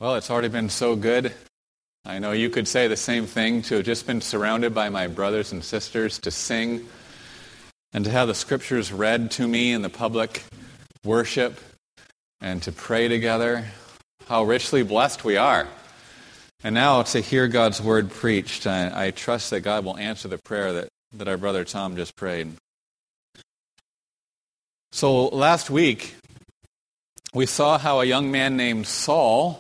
Well, it's already been so good. I know you could say the same thing, to have just been surrounded by my brothers and sisters, to sing and to have the scriptures read to me in the public worship and to pray together. How richly blessed we are. And now to hear God's word preached, I trust that God will answer the prayer that our brother Tom just prayed. So last week, we saw how a young man named Saul,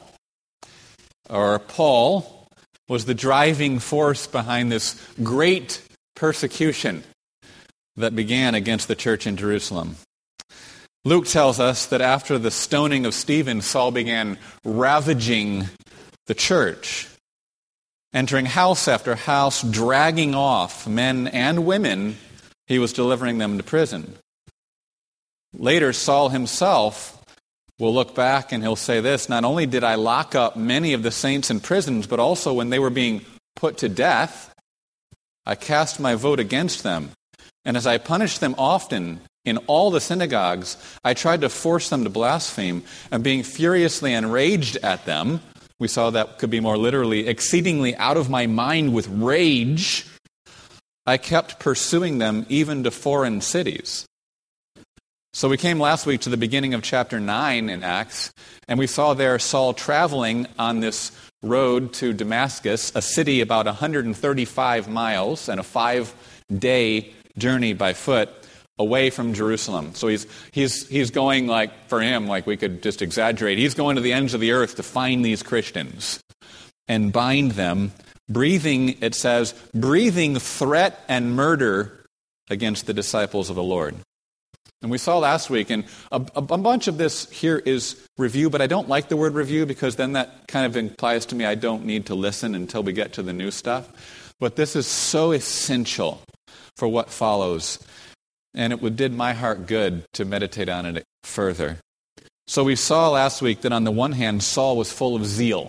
or Paul, was the driving force behind this great persecution that began against the church in Jerusalem. Luke tells us that after the stoning of Stephen, Saul began ravaging the church, entering house after house, dragging off men and women. He was delivering them to prison. Later, Saul himself will look back and he'll say this: not only did I lock up many of the saints in prisons, but also when they were being put to death, I cast my vote against them. And as I punished them often in all the synagogues, I tried to force them to blaspheme, and being furiously enraged at them, we saw that could be more literally, exceedingly out of my mind with rage, I kept pursuing them even to foreign cities. So we came last week to the beginning of chapter 9 in Acts, and we saw there Saul traveling on this road to Damascus, a city about 135 miles and a 5-day journey by foot away from Jerusalem. So he's going, like, for him, like we could just exaggerate, he's going to the ends of the earth to find these Christians and bind them, breathing, it says, breathing threat and murder against the disciples of the Lord. And we saw last week, and a bunch of this here is review, but I don't like the word review because then that kind of implies to me I don't need to listen until we get to the new stuff. But this is so essential for what follows, and it did my heart good to meditate on it further. So we saw last week that on the one hand, Saul was full of zeal.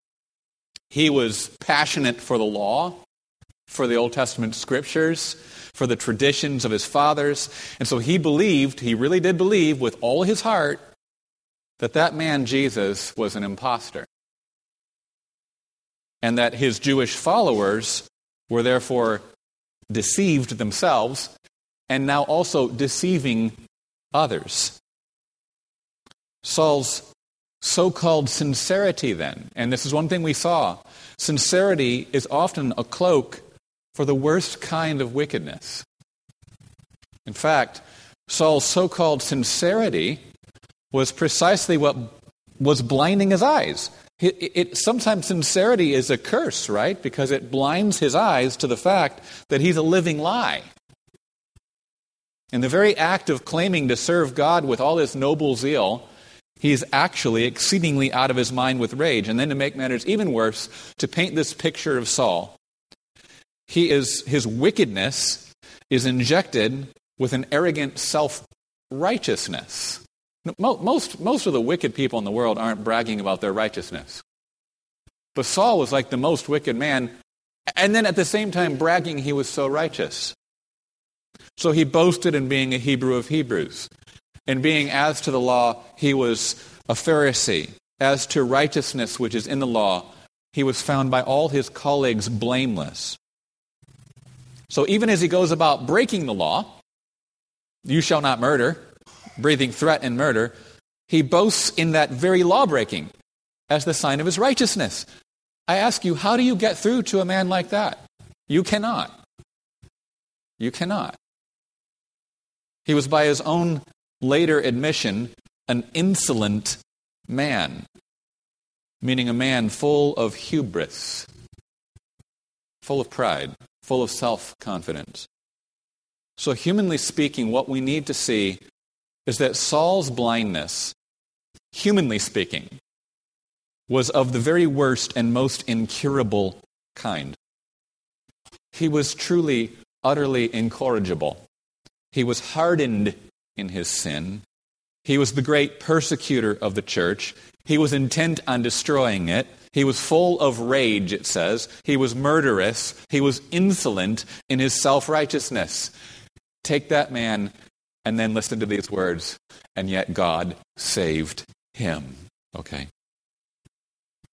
He was passionate for the law, for the Old Testament scriptures, for the traditions of his fathers. And so he really did believe with all his heart that man Jesus was an imposter. And that his Jewish followers were therefore deceived themselves and now also deceiving others. Saul's so-called sincerity then, and this is one thing we saw, sincerity is often a cloak for the worst kind of wickedness. In fact, Saul's so-called sincerity was precisely what was blinding his eyes. Sometimes sincerity is a curse, right? Because it blinds his eyes to the fact that he's a living lie. In the very act of claiming to serve God with all his noble zeal, he's actually exceedingly out of his mind with rage. And then to make matters even worse, to paint this picture of Saul, his wickedness is injected with an arrogant self-righteousness. Most of the wicked people in the world aren't bragging about their righteousness. But Saul was like the most wicked man, and then at the same time bragging he was so righteous. So he boasted in being a Hebrew of Hebrews. In being, as to the law, he was a Pharisee. As to righteousness which is in the law, he was found by all his colleagues blameless. So even as he goes about breaking the law, you shall not murder, breathing threat and murder, he boasts in that very law-breaking as the sign of his righteousness. I ask you, how do you get through to a man like that? You cannot. You cannot. He was, by his own later admission, an insolent man, meaning a man full of hubris, full of pride, full of self-confidence. So humanly speaking, what we need to see is that Saul's blindness, humanly speaking, was of the very worst and most incurable kind. He was truly, utterly incorrigible. He was hardened in his sin. He was the great persecutor of the church. He was intent on destroying it. He was full of rage, it says. He was murderous. He was insolent in his self-righteousness. Take that man and then listen to these words. And yet God saved him. Okay.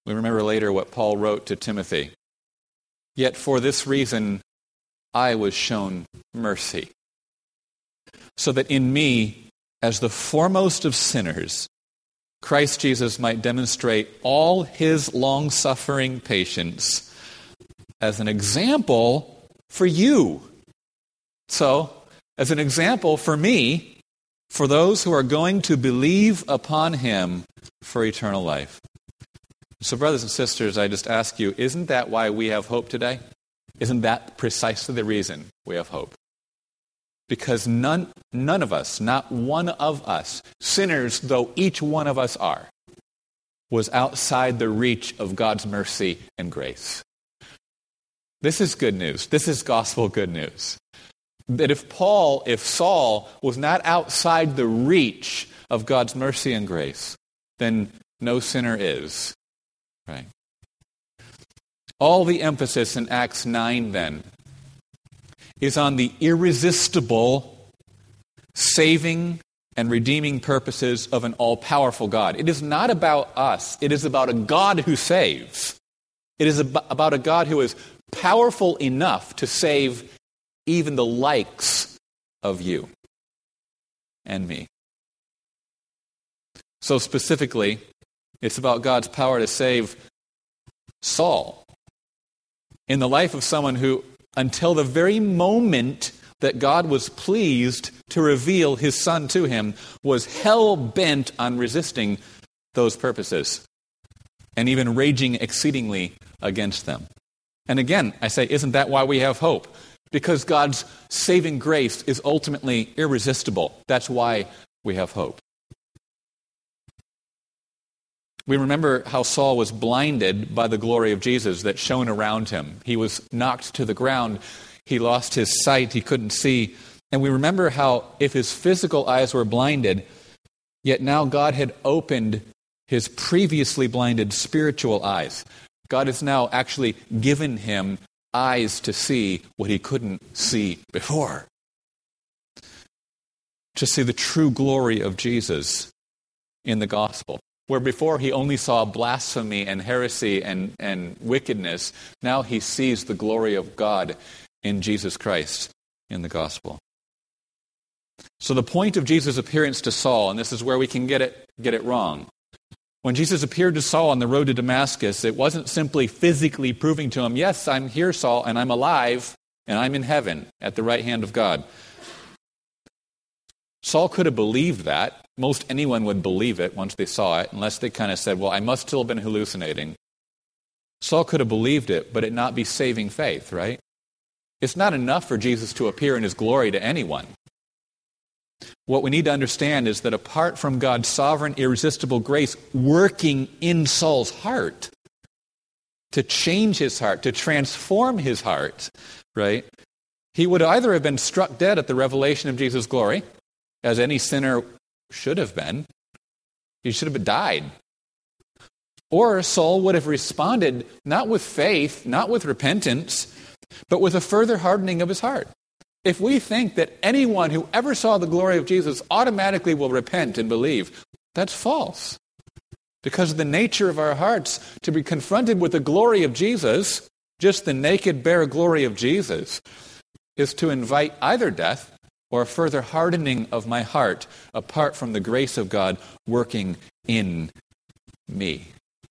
We remember later what Paul wrote to Timothy. Yet for this reason I was shown mercy, so that in me, as the foremost of sinners, Christ Jesus might demonstrate all his long-suffering patience as an example for you. So, as an example for me, for those who are going to believe upon him for eternal life. So, brothers and sisters, I just ask you, isn't that why we have hope today? Isn't that precisely the reason we have hope? Because none of us, not one of us, sinners though each one of us are, was outside the reach of God's mercy and grace. This is good news. This is gospel good news. That if Saul was not outside the reach of God's mercy and grace, then no sinner is. Right? All the emphasis in Acts 9 then is on the irresistible saving and redeeming purposes of an all-powerful God. It is not about us. It is about a God who saves. It is about a God who is powerful enough to save even the likes of you and me. So specifically, it's about God's power to save Saul in the life of someone who, until the very moment that God was pleased to reveal his Son to him, was hell-bent on resisting those purposes and even raging exceedingly against them. And again, I say, isn't that why we have hope? Because God's saving grace is ultimately irresistible. That's why we have hope. We remember how Saul was blinded by the glory of Jesus that shone around him. He was knocked to the ground. He lost his sight. He couldn't see. And we remember how if his physical eyes were blinded, yet now God had opened his previously blinded spiritual eyes. God has now actually given him eyes to see what he couldn't see before. To see the true glory of Jesus in the gospel. Where before he only saw blasphemy and heresy and wickedness, now he sees the glory of God in Jesus Christ in the gospel. So the point of Jesus' appearance to Saul, and this is where we can get it wrong. When Jesus appeared to Saul on the road to Damascus, it wasn't simply physically proving to him, yes, I'm here, Saul, and I'm alive, and I'm in heaven at the right hand of God. Saul could have believed that. Most anyone would believe it once they saw it, unless they kind of said, well, I must still have been hallucinating. Saul could have believed it, but it not be saving faith, right? It's not enough for Jesus to appear in his glory to anyone. What we need to understand is that apart from God's sovereign, irresistible grace working in Saul's heart, to change his heart, to transform his heart, right? He would either have been struck dead at the revelation of Jesus' glory, as any sinner should have been. He should have died. Or Saul would have responded not with faith, not with repentance, but with a further hardening of his heart. If we think that anyone who ever saw the glory of Jesus automatically will repent and believe, that's false. Because of the nature of our hearts, to be confronted with the glory of Jesus, just the naked, bare glory of Jesus, is to invite either death or a further hardening of my heart apart from the grace of God working in me.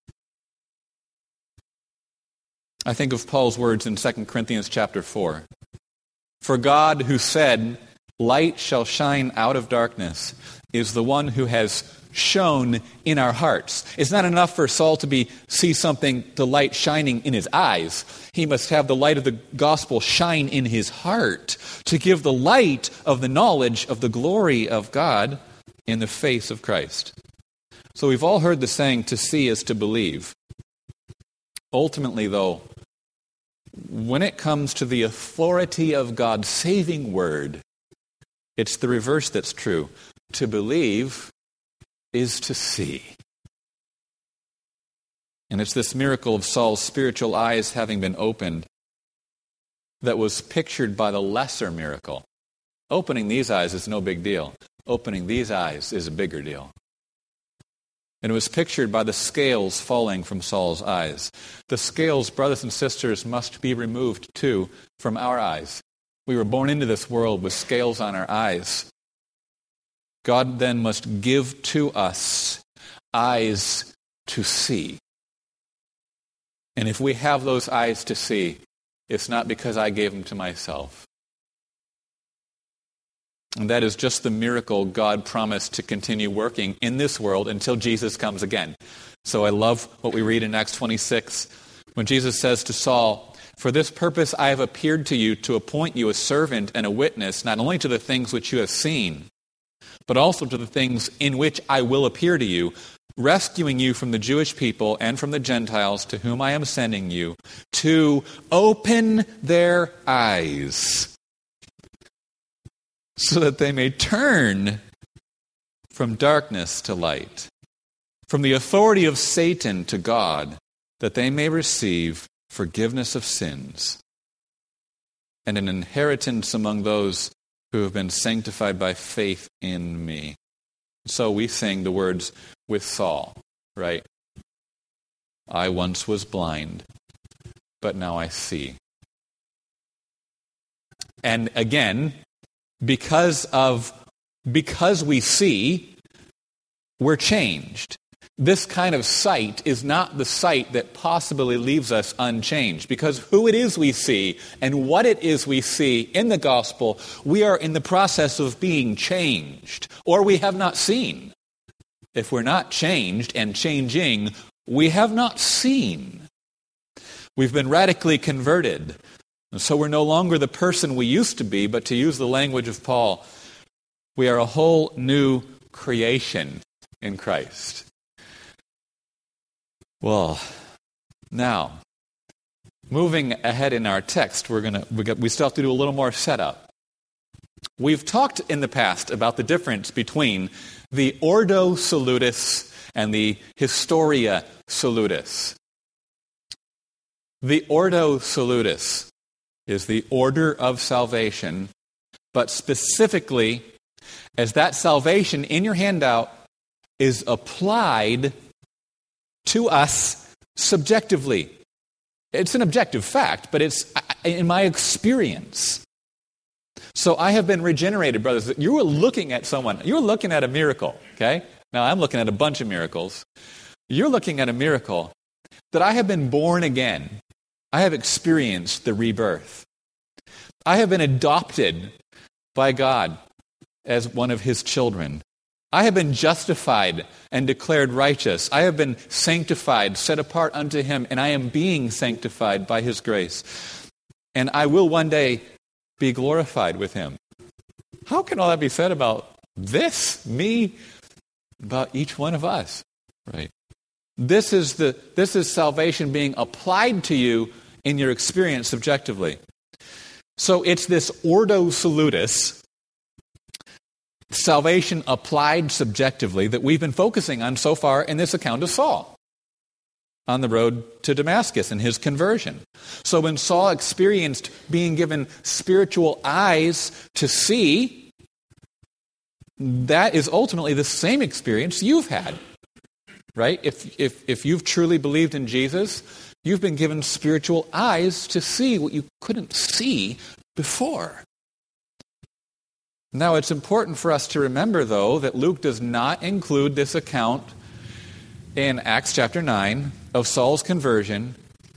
I think of Paul's words in 2 Corinthians chapter 4. For God, who said, light shall shine out of darkness, is the one who has shone in our hearts. It's not enough for Saul to see something, the light shining in his eyes. He must have the light of the gospel shine in his heart to give the light of the knowledge of the glory of God in the face of Christ. So we've all heard the saying, to see is to believe. Ultimately, though, when it comes to the authority of God's saving word, it's the reverse that's true. To believe is to see. And it's this miracle of Saul's spiritual eyes having been opened that was pictured by the lesser miracle. Opening these eyes is no big deal. Opening these eyes is a bigger deal. And it was pictured by the scales falling from Saul's eyes. The scales, brothers and sisters, must be removed too from our eyes. We were born into this world with scales on our eyes. God then must give to us eyes to see. And if we have those eyes to see, it's not because I gave them to myself. And that is just the miracle God promised to continue working in this world until Jesus comes again. So I love what we read in Acts 26 when Jesus says to Saul, "For this purpose I have appeared to you to appoint you a servant and a witness, not only to the things which you have seen, but also to the things in which I will appear to you, rescuing you from the Jewish people and from the Gentiles to whom I am sending you, to open their eyes, so that they may turn from darkness to light, from the authority of Satan to God, that they may receive forgiveness of sins and an inheritance among those who have been sanctified by faith in me." So we sing the words with Saul, right? "I once was blind, but now I see." And again, because we see, we're changed. This kind of sight is not the sight that possibly leaves us unchanged, because who it is we see and what it is we see in the gospel, we are in the process of being changed, or we have not seen. If we're not changed and changing, we have not seen. We've been radically converted. And so we're no longer the person we used to be, but to use the language of Paul, we are a whole new creation in Christ. Well, now, moving ahead in our text, we still have to do a little more setup. We've talked in the past about the difference between the Ordo Salutis and the Historia Salutis. The Ordo Salutis is the order of salvation, but specifically as that salvation in your handout is applied to us subjectively. It's an objective fact, but it's in my experience. So I have been regenerated, brothers. You were looking at a miracle, okay? Now I'm looking at a bunch of miracles. You're looking at a miracle that I have been born again. I have experienced the rebirth. I have been adopted by God as one of His children. I have been justified and declared righteous. I have been sanctified, set apart unto Him, and I am being sanctified by His grace. And I will one day be glorified with Him. How can all that be said about this, me, about each one of us? Right? This is salvation being applied to you in your experience subjectively. So it's this Ordo Salutis, salvation applied subjectively, that we've been focusing on so far in this account of Saul on the road to Damascus and his conversion. So when Saul experienced being given spiritual eyes to see, that is ultimately the same experience you've had, right? If you've truly believed in Jesus, you've been given spiritual eyes to see what you couldn't see before. Now, it's important for us to remember, though, that Luke does not include this account in Acts chapter 9 of Saul's conversion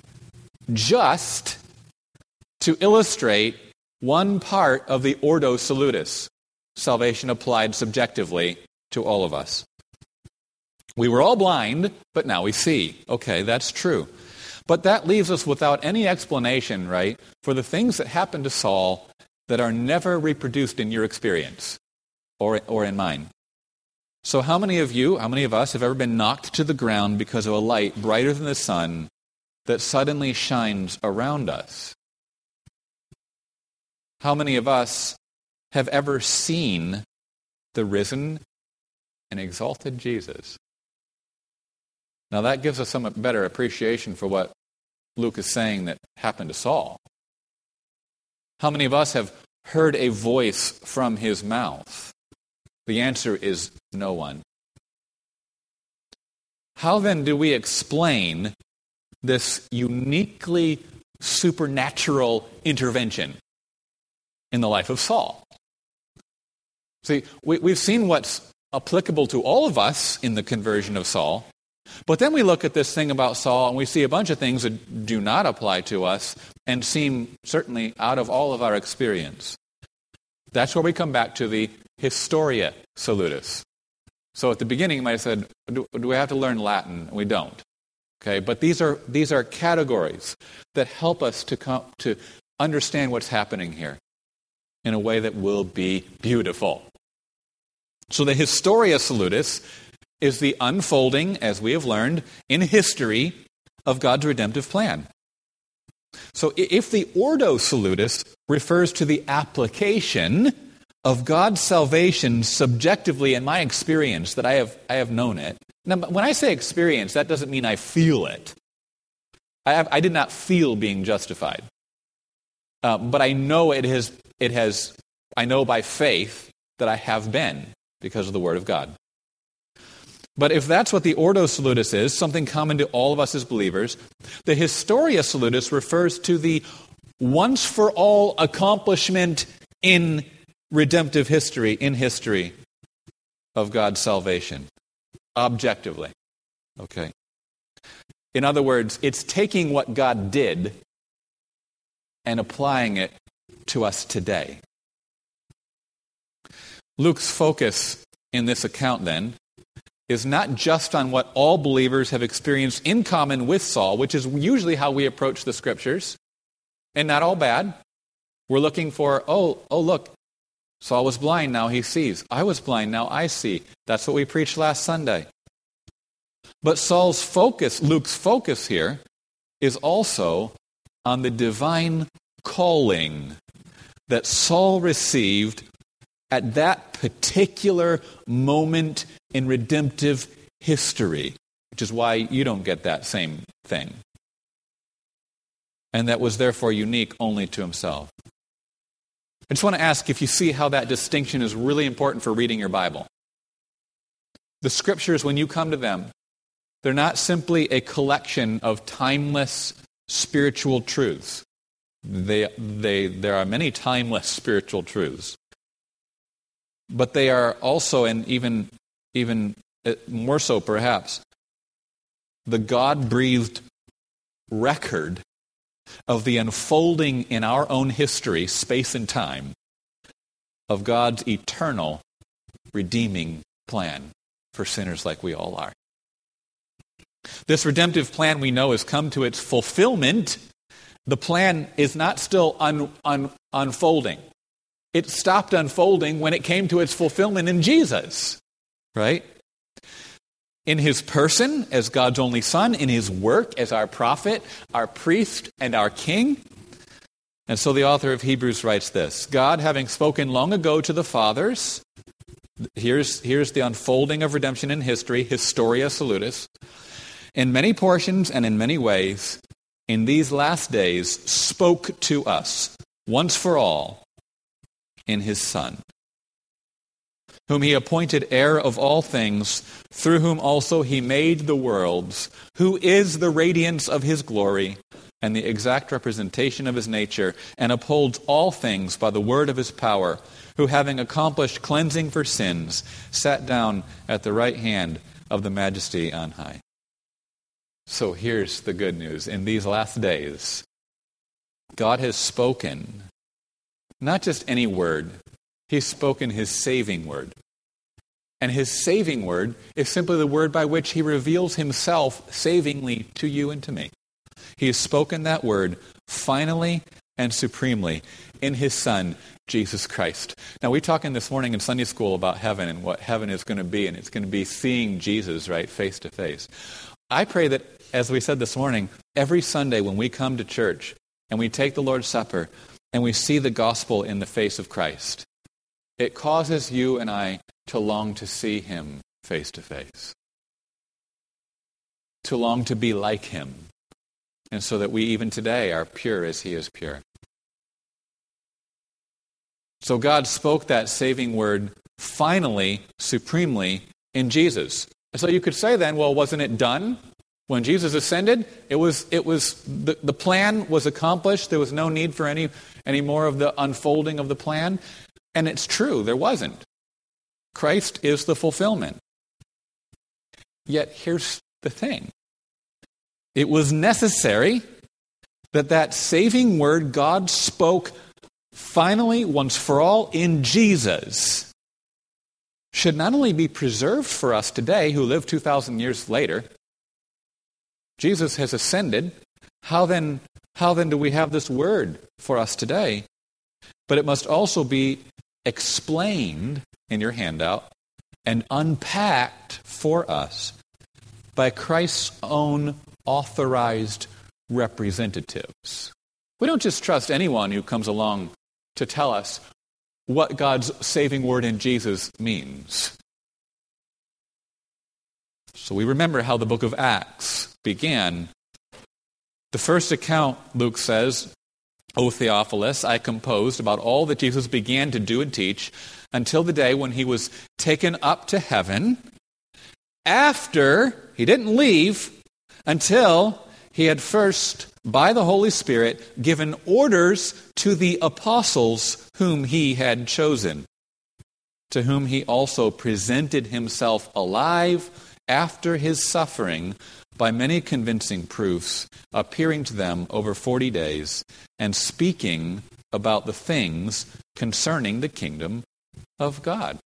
just to illustrate one part of the Ordo Salutis, salvation applied subjectively to all of us. We were all blind, but now we see. Okay, that's true. But that leaves us without any explanation, right, for the things that happened to Saul that are never reproduced in your experience or in mine. So how many of us have ever been knocked to the ground because of a light brighter than the sun that suddenly shines around us? How many of us have ever seen the risen and exalted Jesus? Now that gives us some better appreciation for what Luke is saying that happened to Saul. How many of us have heard a voice from his mouth? The answer is no one. how then do we explain this uniquely supernatural intervention in the life of Saul? See, we've seen what's applicable to all of us in the conversion of Saul, but then we look at this thing about Saul and we see a bunch of things that do not apply to us and seem certainly out of all of our experience. That's where we come back to the Historia Salutis. So at the beginning you might have said, do we have to learn Latin? We don't. Okay, but these are categories that help us to understand what's happening here in a way that will be beautiful. So the Historia Salutis is the unfolding, as we have learned, in history of God's redemptive plan. So if the Ordo Salutis refers to the application of God's salvation subjectively in my experience, that I have known it. Now, when I say experience, that doesn't mean I feel it. I did not feel being justified. But I know I know by faith that I have been, because of the Word of God. But if that's what the Ordo Salutis is, something common to all of us as believers, the Historia Salutis refers to the once-for-all accomplishment in redemptive history, in history of God's salvation, objectively. Okay. In other words, it's taking what God did and applying it to us today. Luke's focus in this account, then, is not just on what all believers have experienced in common with Saul, which is usually how we approach the Scriptures, and not all bad. We're looking for, look, Saul was blind, now he sees. I was blind, now I see. That's what we preached last Sunday. But Luke's focus here, is also on the divine calling that Saul received at that particular moment in redemptive history, which is why you don't get that same thing. And that was therefore unique only to himself. I just want to ask if you see how that distinction is really important for reading your Bible. The Scriptures, when you come to them, they're not simply a collection of timeless spiritual truths. There are many timeless spiritual truths. But they are also, and even more so perhaps, the God-breathed record of the unfolding in our own history, space and time, of God's eternal redeeming plan for sinners like we all are. This redemptive plan, we know, has come to its fulfillment. The plan is not still unfolding. It stopped unfolding when it came to its fulfillment in Jesus, right? In his person as God's only Son, in his work as our prophet, our priest, and our king. And so the author of Hebrews writes this: God, having spoken long ago to the fathers, here's the unfolding of redemption in history, Historia Salutis, in many portions and in many ways, in these last days spoke to us once for all in his Son, whom he appointed heir of all things, through whom also he made the worlds, who is the radiance of his glory and the exact representation of his nature, and upholds all things by the word of his power, who, having accomplished cleansing for sins, sat down at the right hand of the Majesty on high. So here's the good news. In these last days, God has spoken not just any word, he's spoken his saving word. And his saving word is simply the word by which he reveals himself savingly to you and to me. He has spoken that word finally and supremely in his Son, Jesus Christ. Now, we're talking this morning in Sunday school about heaven and what heaven is going to be, and it's going to be seeing Jesus, right, face to face. I pray that, as we said this morning, every Sunday when we come to church and we take the Lord's Supper and we see the gospel in the face of Christ, it causes you and I to long to see him face to face, to long to be like him, and so that we even today are pure as he is pure. So God spoke that saving word finally, supremely, in Jesus. And so you could say then, well, wasn't it done? When Jesus ascended, the plan was accomplished. There was no need for any more of the unfolding of the plan. And it's true, there wasn't. Christ is the fulfillment. Yet here's the thing. It was necessary that saving word God spoke finally, once for all, in Jesus, should not only be preserved for us today, who live 2,000 years later. Jesus has ascended. How then do we have this word for us today? But it must also be explained in your handout and unpacked for us by Christ's own authorized representatives. We don't just trust anyone who comes along to tell us what God's saving word in Jesus means. So we remember how the book of Acts began. The first account, Luke says, O Theophilus, I composed about all that Jesus began to do and teach until the day when he was taken up to heaven, after he didn't leave until he had first, by the Holy Spirit, given orders to the apostles whom he had chosen, to whom he also presented himself alive after his suffering by many convincing proofs, appearing to them over 40 days, and speaking about the things concerning the kingdom of God.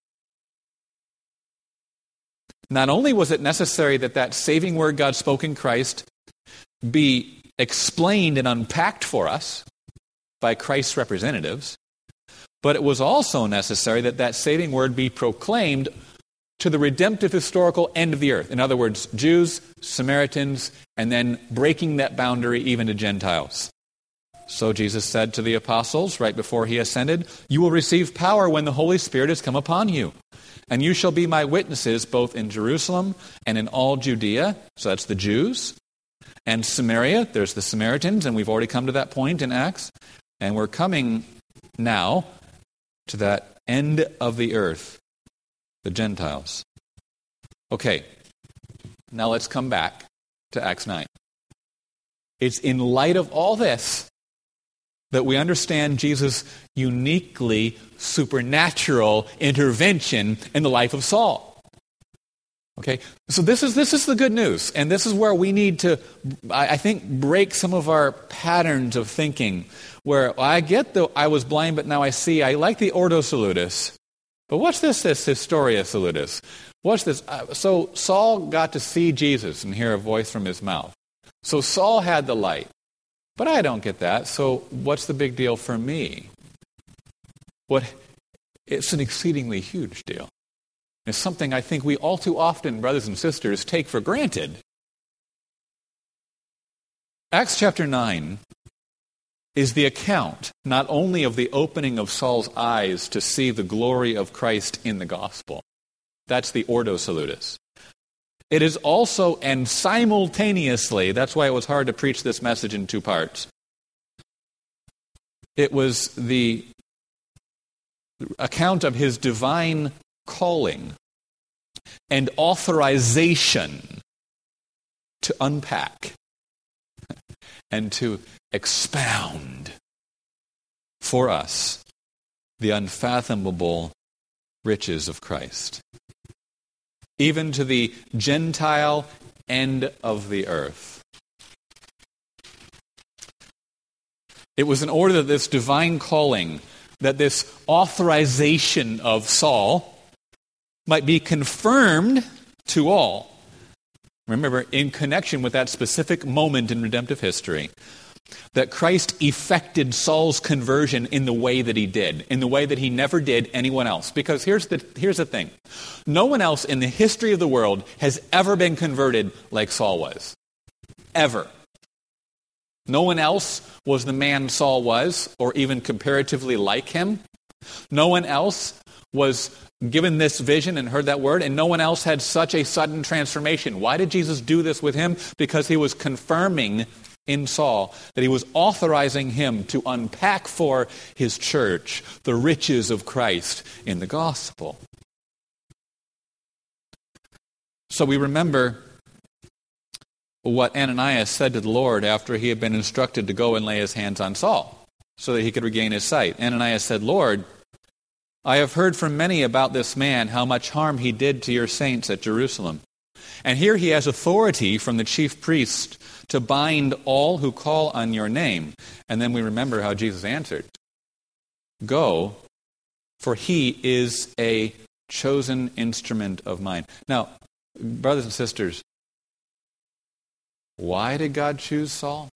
Not only was it necessary that saving word God spoke in Christ be explained and unpacked for us by Christ's representatives, but it was also necessary that saving word be proclaimed to the redemptive historical end of the earth. In other words, Jews, Samaritans, and then breaking that boundary even to Gentiles. So Jesus said to the apostles right before he ascended, you will receive power when the Holy Spirit has come upon you. And you shall be my witnesses both in Jerusalem and in all Judea, so that's the Jews, and Samaria, there's the Samaritans, and we've already come to that point in Acts. And we're coming now to that end of the earth, the Gentiles. Okay, now let's come back to Acts 9. It's in light of all this that we understand Jesus' uniquely supernatural intervention in the life of Saul. Okay, so this is the good news, and this is where we need to, I think, break some of our patterns of thinking, where I get the I was blind but now I see. I like the Ordo Salutis, but what's this Historia Salutis? What's this? So Saul got to see Jesus and hear a voice from his mouth. So Saul had the light, but I don't get that. So what's the big deal for me? It's an exceedingly huge deal. It's something I think we all too often, brothers and sisters, take for granted. Acts chapter 9 is the account not only of the opening of Saul's eyes to see the glory of Christ in the gospel. That's the Ordo Salutis. It is also and simultaneously, that's why it was hard to preach this message in two parts. It was the account of his divine calling and authorization to unpack and to expound for us the unfathomable riches of Christ, even to the Gentile end of the earth. It was in order that this divine calling, that this authorization of Saul might be confirmed to all. Remember, in connection with that specific moment in redemptive history, that Christ effected Saul's conversion in the way that he did, in the way that he never did anyone else. Because here's the thing. No one else in the history of the world has ever been converted like Saul was. Ever. No one else was the man Saul was, or even comparatively like him. No one else was given this vision and heard that word, and no one else had such a sudden transformation. Why did Jesus do this with him? Because he was confirming in Saul that he was authorizing him to unpack for his church the riches of Christ in the gospel. So we remember what Ananias said to the Lord after he had been instructed to go and lay his hands on Saul so that he could regain his sight. Ananias said, "Lord, I have heard from many about this man, how much harm he did to your saints at Jerusalem. And here he has authority from the chief priest to bind all who call on your name." And then we remember how Jesus answered, "Go, for he is a chosen instrument of mine." Now, brothers and sisters, why did God choose Saul?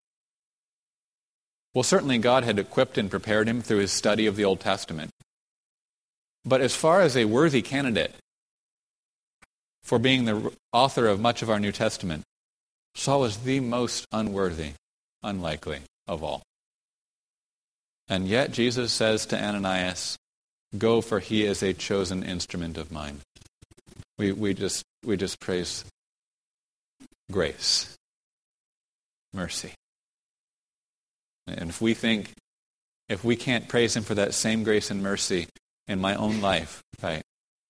Well, certainly God had equipped and prepared him through his study of the Old Testament. But as far as a worthy candidate for being the author of much of our New Testament, Saul was the most unworthy, unlikely of all. And yet Jesus says to Ananias, "Go, for he is a chosen instrument of mine." We just praise grace, mercy. And if we can't praise him for that same grace and mercy in my own life, right?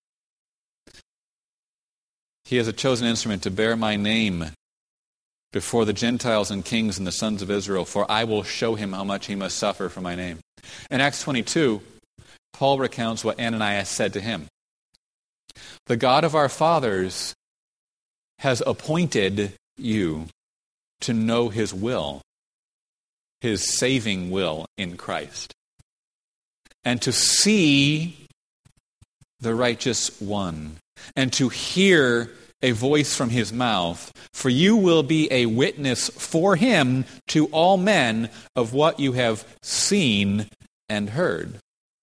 He is a chosen instrument to bear my name before the Gentiles and kings and the sons of Israel, for I will show him how much he must suffer for my name. In Acts 22, Paul recounts what Ananias said to him. "The God of our fathers has appointed you to know his will, his saving will in Christ, and to see the righteous one, and to hear a voice from his mouth, for you will be a witness for him to all men of what you have seen and heard."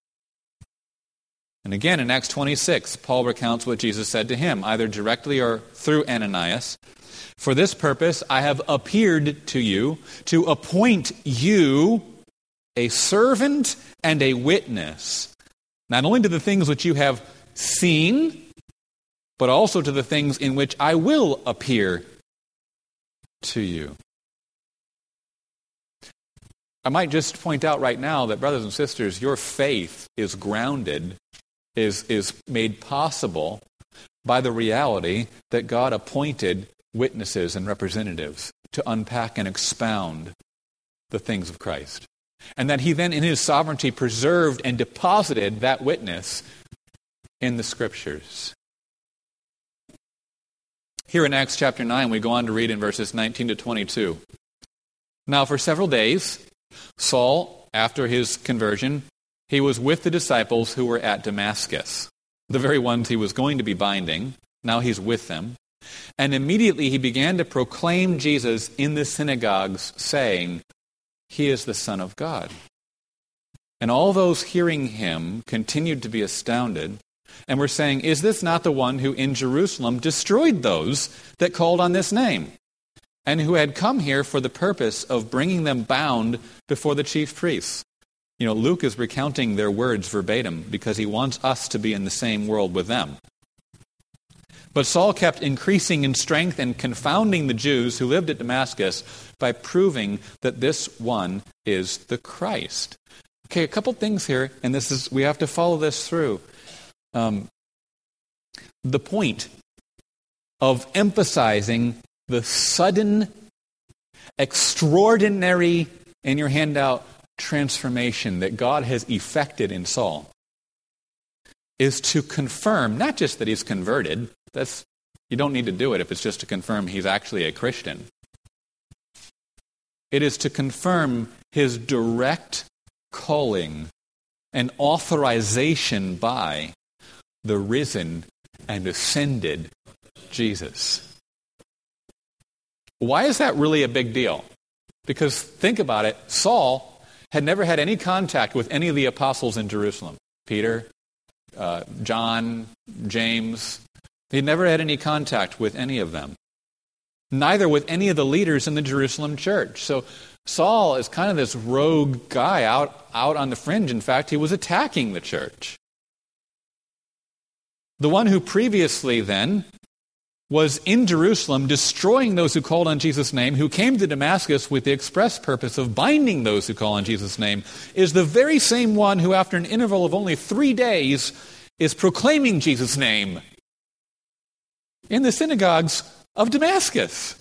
And again in Acts 26, Paul recounts what Jesus said to him, either directly or through Ananias. "For this purpose I have appeared to you, to appoint you a servant and a witness, not only to the things which you have seen, but also to the things in which I will appear to you." I might just point out right now that, brothers and sisters, your faith is grounded, is made possible by the reality that God appointed witnesses and representatives to unpack and expound the things of Christ. And that he then, in his sovereignty, preserved and deposited that witness in the Scriptures. Here in Acts chapter 9, we go on to read in verses 19 to 22. "Now for several days, Saul, after his conversion, he was with the disciples who were at Damascus, the very ones he was going to be binding. Now he's with them. And immediately he began to proclaim Jesus in the synagogues, saying, 'He is the Son of God.' And all those hearing him continued to be astounded, and were saying, 'Is this not the one who in Jerusalem destroyed those that called on this name, and who had come here for the purpose of bringing them bound before the chief priests?'" You know, Luke is recounting their words verbatim because he wants us to be in the same world with them. But Saul kept increasing in strength and confounding the Jews who lived at Damascus by proving that this one is the Christ. Okay, a couple things here, and we have to follow this through. The point of emphasizing the sudden, extraordinary, in your handout, transformation that God has effected in Saul is to confirm not just that he's converted. You don't need to do it if it's just to confirm he's actually a Christian. It is to confirm his direct calling and authorization by the risen and ascended Jesus. Why is that really a big deal? Because think about it, Saul had never had any contact with any of the apostles in Jerusalem. Peter, John, James. He'd never had any contact with any of them. Neither with any of the leaders in the Jerusalem church. So Saul is kind of this rogue guy out on the fringe. In fact, he was attacking the church. The one who previously then was in Jerusalem destroying those who called on Jesus' name, who came to Damascus with the express purpose of binding those who call on Jesus' name, is the very same one who, after an interval of only 3 days, is proclaiming Jesus' name in the synagogues of Damascus.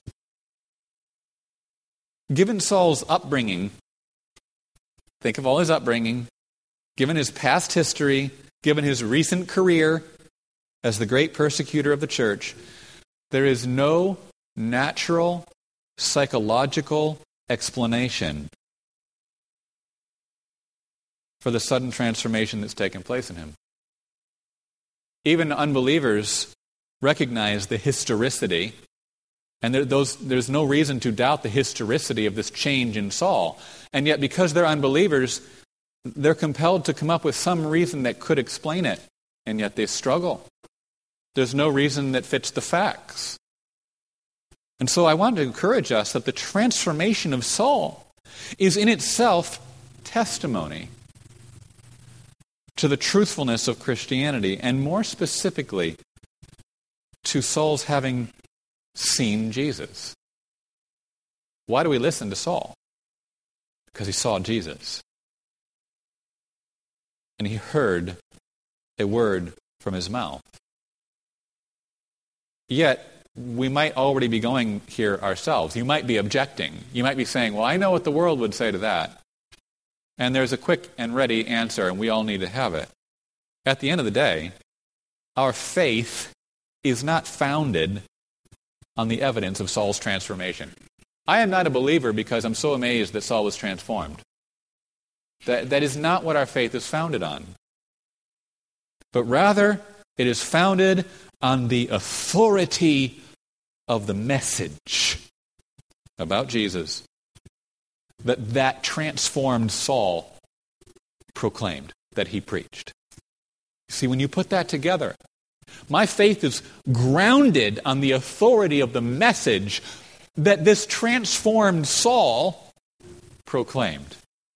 Given Saul's upbringing, think of all his upbringing, given his past history, given his recent career as the great persecutor of the church, there is no natural psychological explanation for the sudden transformation that's taken place in him. Even unbelievers recognize the historicity, and there's no reason to doubt the historicity of this change in Saul. And yet, because they're unbelievers, they're compelled to come up with some reason that could explain it, and yet they struggle. There's no reason that fits the facts. And so I want to encourage us that the transformation of Saul is in itself testimony to the truthfulness of Christianity, and more specifically, to Saul's having seen Jesus. Why do we listen to Saul? Because he saw Jesus. And he heard a word from his mouth. Yet, we might already be going here ourselves. You might be objecting. You might be saying, well, I know what the world would say to that. And there's a quick and ready answer, and we all need to have it. At the end of the day, our faith is not founded on the evidence of Saul's transformation. I am not a believer because I'm so amazed that Saul was transformed. That is not what our faith is founded on. But rather, it is founded on the authority of the message about Jesus that transformed Saul proclaimed, that he preached. You see, when you put that together, my faith is grounded on the authority of the message that this transformed Saul proclaimed.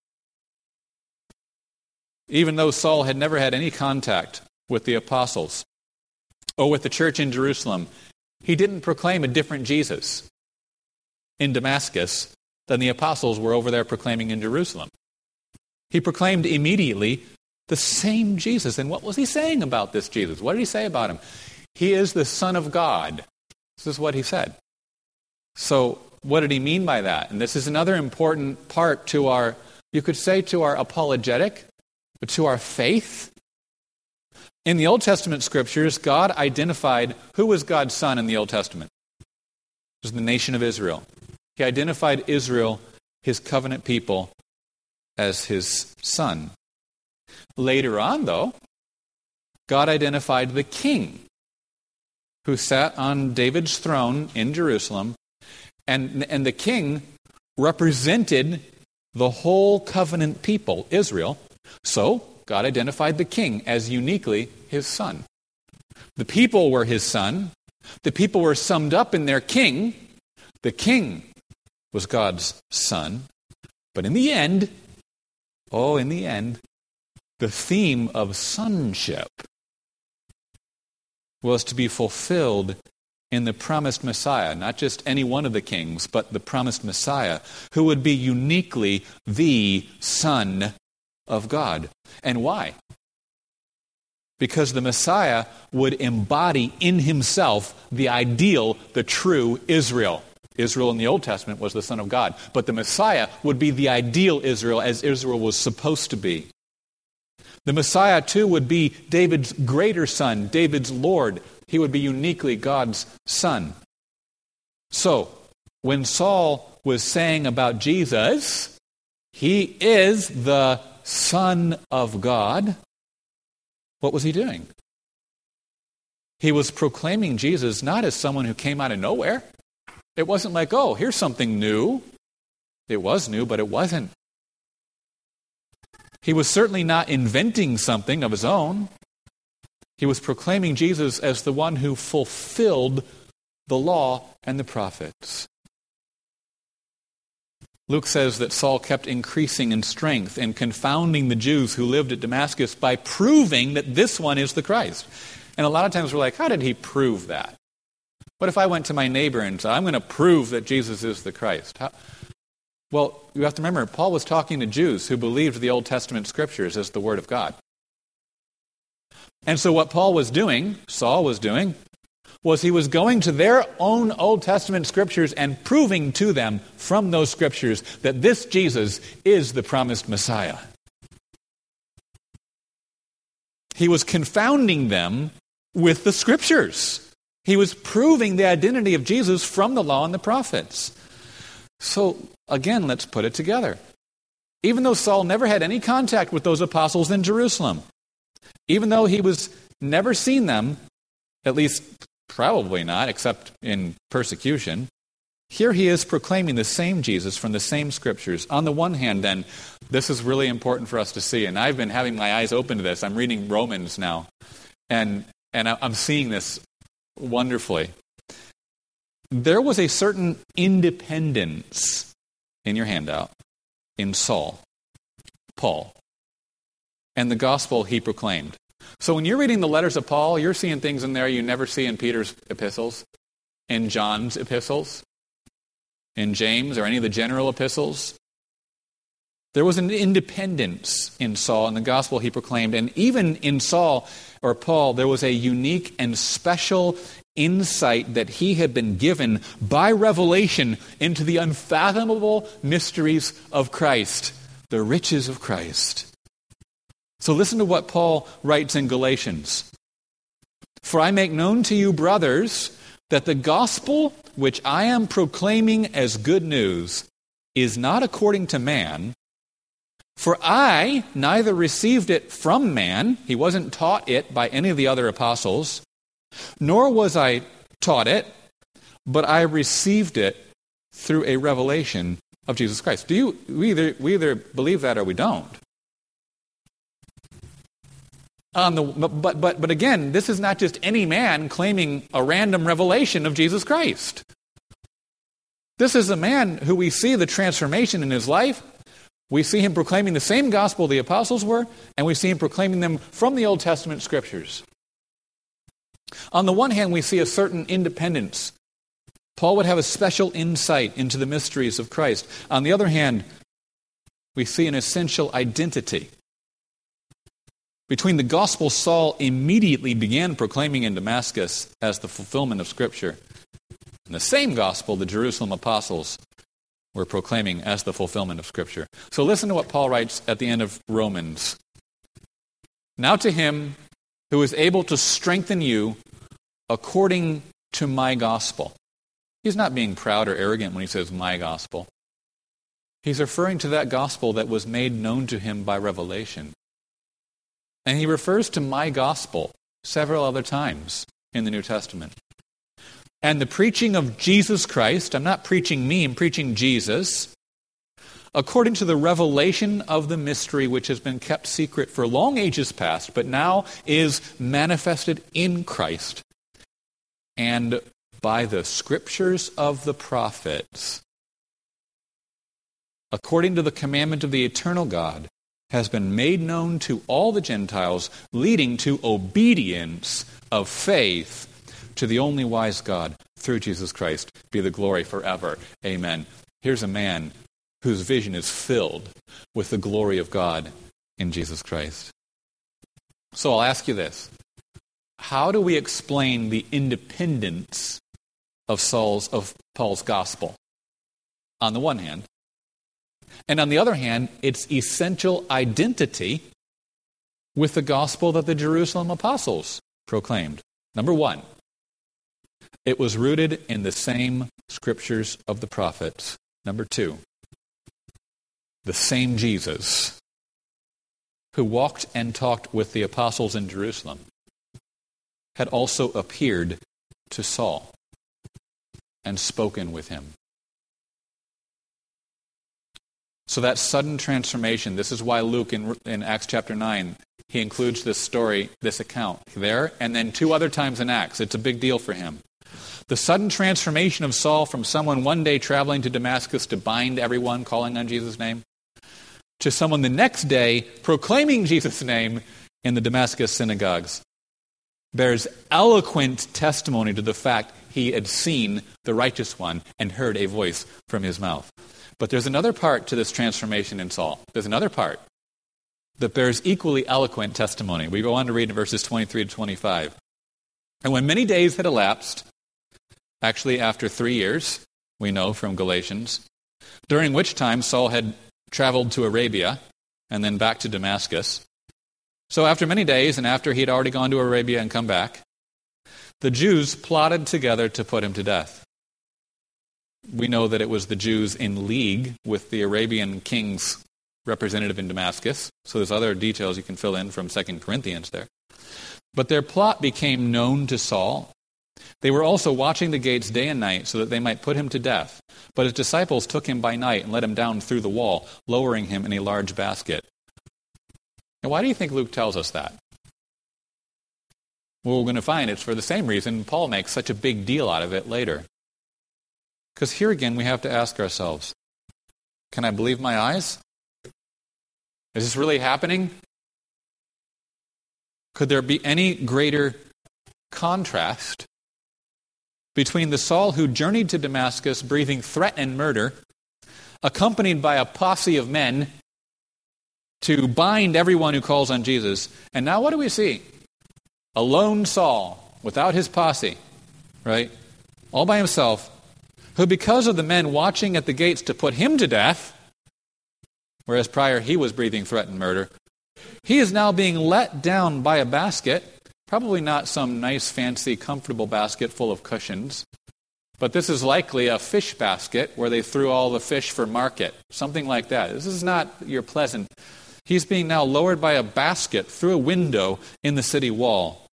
Even though Saul had never had any contact with the apostles or with the church in Jerusalem, he didn't proclaim a different Jesus in Damascus than the apostles were over there proclaiming in Jerusalem. He proclaimed immediately the same Jesus. And what was he saying about this Jesus? What did he say about him? He is the Son of God. This is what he said. So what did he mean by that? And this is another important part to our, you could say, to our apologetic, but to our faith. In the Old Testament scriptures, God identified who was God's son in the Old Testament. It was the nation of Israel. He identified Israel, his covenant people, as his son. Later on, though, God identified the king who sat on David's throne in Jerusalem, and the king represented the whole covenant people, Israel. So God identified the king as uniquely his son. The people were his son. The people were summed up in their king. The king was God's son. But in the end, the theme of sonship was to be fulfilled in the promised Messiah, not just any one of the kings, but the promised Messiah, who would be uniquely the Son of God. And why? Because the Messiah would embody in himself the ideal, the true Israel. Israel in the Old Testament was the Son of God, but the Messiah would be the ideal Israel as Israel was supposed to be. The Messiah, too, would be David's greater son, David's Lord. He would be uniquely God's son. So, when Saul was saying about Jesus, he is the Son of God, what was he doing? He was proclaiming Jesus not as someone who came out of nowhere. It wasn't like, oh, here's something new. It was new, but it wasn't. He was certainly not inventing something of his own. He was proclaiming Jesus as the one who fulfilled the law and the prophets. Luke says that Saul kept increasing in strength and confounding the Jews who lived at Damascus by proving that this one is the Christ. And a lot of times we're like, how did he prove that? What if I went to my neighbor and said, I'm going to prove that Jesus is the Christ? Well, you have to remember, Paul was talking to Jews who believed the Old Testament scriptures as the Word of God. And so what Saul was doing, was he was going to their own Old Testament scriptures and proving to them from those scriptures that this Jesus is the promised Messiah. He was confounding them with the scriptures. He was proving the identity of Jesus from the law and the prophets. So, again, let's put it together. Even though Saul never had any contact with those apostles in Jerusalem, even though he was never seen them, at least probably not, except in persecution, here he is proclaiming the same Jesus from the same scriptures. On the one hand, then, this is really important for us to see, and I've been having my eyes open to this. I'm reading Romans now, and I'm seeing this wonderfully. There was a certain independence in your handout in Saul, Paul, and the gospel he proclaimed. So when you're reading the letters of Paul, you're seeing things in there you never see in Peter's epistles, in John's epistles, in James or any of the general epistles. There was an independence in Saul and the gospel he proclaimed. And even in Saul or Paul, there was a unique and special insight that he had been given by revelation into the unfathomable mysteries of Christ, the riches of Christ. So listen to what Paul writes in Galatians. For I make known to you, brothers, that the gospel which I am proclaiming as good news is not according to man, for I neither received it from man, he wasn't taught it by any of the other apostles, nor was I taught it, but I received it through a revelation of Jesus Christ. We either believe that or we don't. But again, this is not just any man claiming a random revelation of Jesus Christ. This is a man who we see the transformation in his life. We see him proclaiming the same gospel the apostles were, and we see him proclaiming them from the Old Testament scriptures. On the one hand, we see a certain independence. Paul would have a special insight into the mysteries of Christ. On the other hand, we see an essential identity. Between the gospel Saul immediately began proclaiming in Damascus as the fulfillment of Scripture, and the same gospel the Jerusalem apostles were proclaiming as the fulfillment of Scripture. So listen to what Paul writes at the end of Romans. Now to him who is able to strengthen you according to my gospel. He's not being proud or arrogant when he says my gospel. He's referring to that gospel that was made known to him by revelation. And he refers to my gospel several other times in the New Testament. And the preaching of Jesus Christ, I'm not preaching me, I'm preaching Jesus, according to the revelation of the mystery which has been kept secret for long ages past, but now is manifested in Christ. And by the scriptures of the prophets, according to the commandment of the eternal God, has been made known to all the Gentiles, leading to obedience of faith to the only wise God through Jesus Christ. Be the glory forever. Amen. Here's a man whose vision is filled with the glory of God in Jesus Christ. So I'll ask you this. How do we explain the independence of Paul's gospel? On the one hand. And on the other hand, its essential identity with the gospel that the Jerusalem apostles proclaimed. Number one, it was rooted in the same scriptures of the prophets. Number two, the same Jesus who walked and talked with the apostles in Jerusalem had also appeared to Saul and spoken with him. So that sudden transformation, this is why Luke in Acts chapter 9, he includes this story, this account there, and then two other times in Acts. It's a big deal for him. The sudden transformation of Saul from someone one day traveling to Damascus to bind everyone calling on Jesus' name, to someone the next day proclaiming Jesus' name in the Damascus synagogues, bears eloquent testimony to the fact he had seen the righteous one and heard a voice from his mouth. But there's another part to this transformation in Saul. There's another part that bears equally eloquent testimony. We go on to read in verses 23 to 25. And when many days had elapsed, actually after 3 years, we know from Galatians, during which time Saul had traveled to Arabia and then back to Damascus. So after many days, and after he had already gone to Arabia and come back, the Jews plotted together to put him to death. We know that it was the Jews in league with the Arabian king's representative in Damascus. So there's other details you can fill in from 2 Corinthians there. But their plot became known to Saul. They were also watching the gates day and night so that they might put him to death. But his disciples took him by night and let him down through the wall, lowering him in a large basket. Now, why do you think Luke tells us that? Well, we're going to find it's for the same reason Paul makes such a big deal out of it later. Because here again we have to ask ourselves, can I believe my eyes? Is this really happening? Could there be any greater contrast between the Saul who journeyed to Damascus breathing threat and murder, accompanied by a posse of men to bind everyone who calls on Jesus, and now what do we see? A lone Saul, without his posse, right? All by himself, who because of the men watching at the gates to put him to death, whereas prior he was breathing threat and murder, he is now being let down by a basket, probably not some nice, fancy, comfortable basket full of cushions, but this is likely a fish basket where they threw all the fish for market, something like that. This is not your pleasant. He's being now lowered by a basket through a window in the city wall.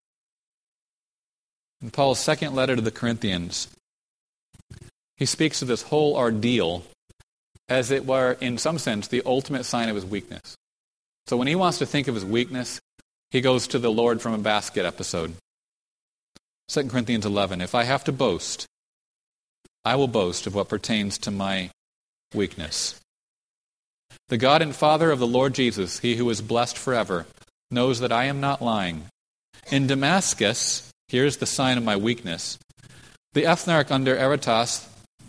In Paul's second letter to the Corinthians, he speaks of this whole ordeal as it were, in some sense, the ultimate sign of his weakness. So when he wants to think of his weakness, he goes to the Lord from a basket episode. 2 Corinthians 11, if I have to boast, I will boast of what pertains to my weakness. The God and Father of the Lord Jesus, he who is blessed forever, knows that I am not lying. In Damascus, here's the sign of my weakness. The ethnarch under Aretas,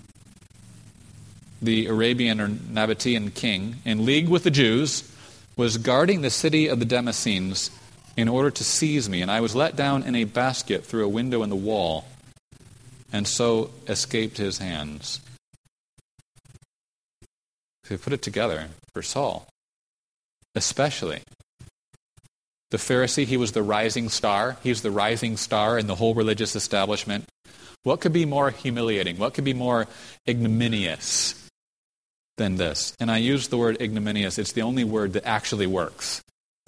the Arabian or Nabatean king, in league with the Jews, was guarding the city of the Damascenes in order to seize me, and I was let down in a basket through a window in the wall, and so escaped his hands. So put it together for Saul, especially. The Pharisee, he was the rising star. He's the rising star in the whole religious establishment. What could be more humiliating? What could be more ignominious than this? And I use the word ignominious. It's the only word that actually works.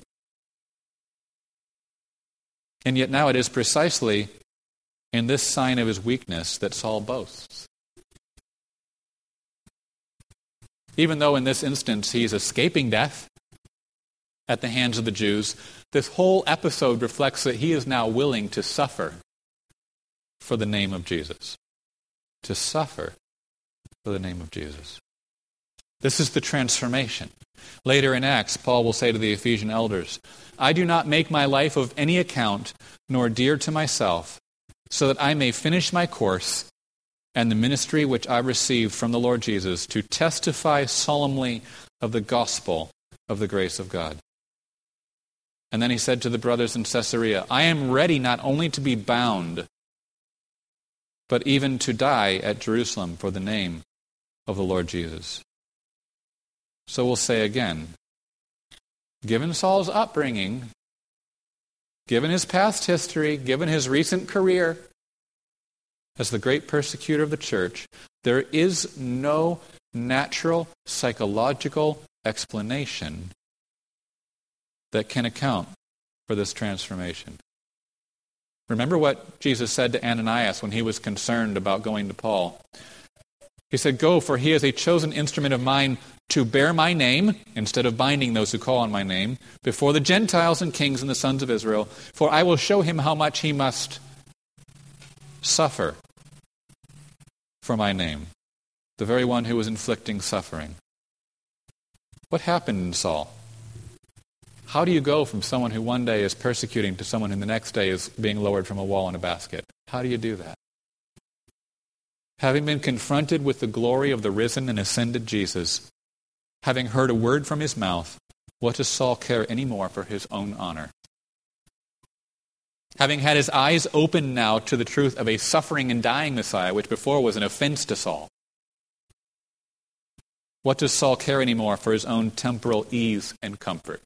And yet now it is precisely in this sign of his weakness that Saul boasts. Even though in this instance he's escaping death at the hands of the Jews, this whole episode reflects that he is now willing to suffer for the name of Jesus. To suffer for the name of Jesus. This is the transformation. Later in Acts, Paul will say to the Ephesian elders, I do not make my life of any account, nor dear to myself, so that I may finish my course and the ministry which I received from the Lord Jesus to testify solemnly of the gospel of the grace of God. And then he said to the brothers in Caesarea, I am ready not only to be bound, but even to die at Jerusalem for the name of the Lord Jesus. So we'll say again, given Saul's upbringing, given his past history, given his recent career as the great persecutor of the church, there is no natural psychological explanation that can account for this transformation. Remember what Jesus said to Ananias when he was concerned about going to Paul. He said, go, for he is a chosen instrument of mine to bear my name, instead of binding those who call on my name, before the Gentiles and kings and the sons of Israel, for I will show him how much he must suffer for my name, the very one who was inflicting suffering. What happened in Saul? How do you go from someone who one day is persecuting to someone who the next day is being lowered from a wall in a basket? How do you do that? Having been confronted with the glory of the risen and ascended Jesus, having heard a word from his mouth, what does Saul care anymore for his own honor? having had his eyes opened now to the truth of a suffering and dying Messiah, which before was an offense to Saul, what does Saul care anymore for his own temporal ease and comfort?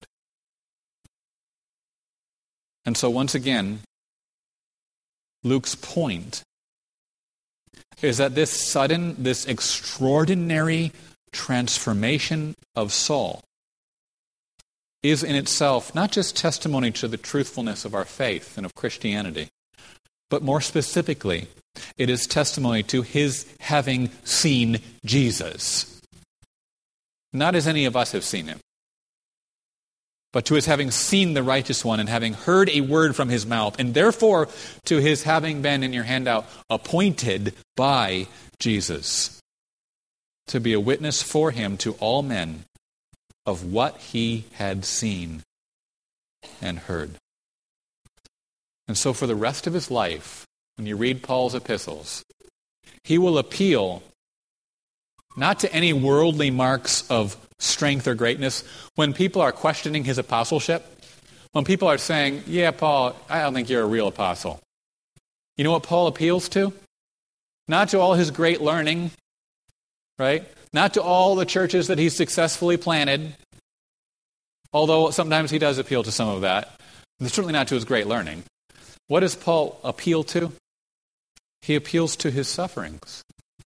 And so once again, Luke's point is that this sudden, this extraordinary transformation of Saul is in itself not just testimony to the truthfulness of our faith and of Christianity, but more specifically, it is testimony to his having seen Jesus. Not as any of us have seen him, but to his having seen the righteous one and having heard a word from his mouth, and therefore to his having been, in your handout, appointed by Jesus to be a witness for him to all men of what he had seen and heard. And so for the rest of his life, when you read Paul's epistles, he will appeal not to any worldly marks of strength or greatness. When people are questioning his apostleship, when people are saying, yeah, Paul, I don't think you're a real apostle. You know what Paul appeals to? Not to all his great learning, right? Not to all the churches that he's successfully planted, although sometimes he does appeal to some of that. Certainly not to his great learning. What does Paul appeal to? He appeals to his sufferings.